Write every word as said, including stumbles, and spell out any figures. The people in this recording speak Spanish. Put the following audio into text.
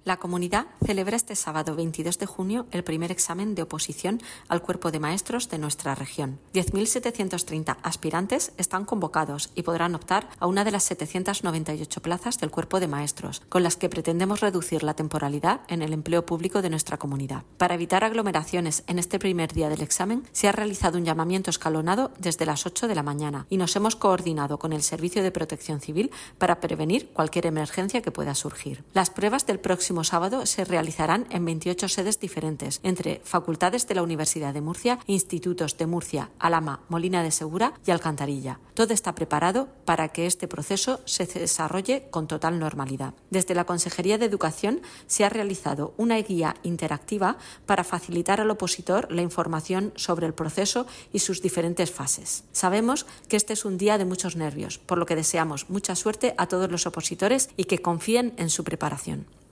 La comunidad celebra este sábado veintidós de junio el primer examen de oposición al cuerpo de maestros de nuestra región. diez mil setecientos treinta aspirantes están convocados y podrán optar a una de las setecientas noventa y ocho plazas del cuerpo de maestros, con las que pretendemos reducir la temporalidad en el empleo público de nuestra comunidad. Para evitar aglomeraciones en este primer día del examen, se ha realizado un llamamiento escalonado desde las ocho de la mañana y nos hemos coordinado con el Servicio de Protección Civil para prevenir cualquier emergencia que pueda surgir. Las pruebas del próximo sábado se realizarán en veintiocho sedes diferentes, entre facultades de la Universidad de Murcia, institutos de Murcia, Alhama, Molina de Segura y Alcantarilla. Todo está preparado para que este proceso se desarrolle con total normalidad. Desde la Consejería de Educación se ha realizado una guía interactiva para facilitar al opositor la información sobre el proceso y sus diferentes fases. Sabemos que este es un día de muchos nervios, por lo que deseamos mucha suerte a todos los opositores y que confíen en su preparación.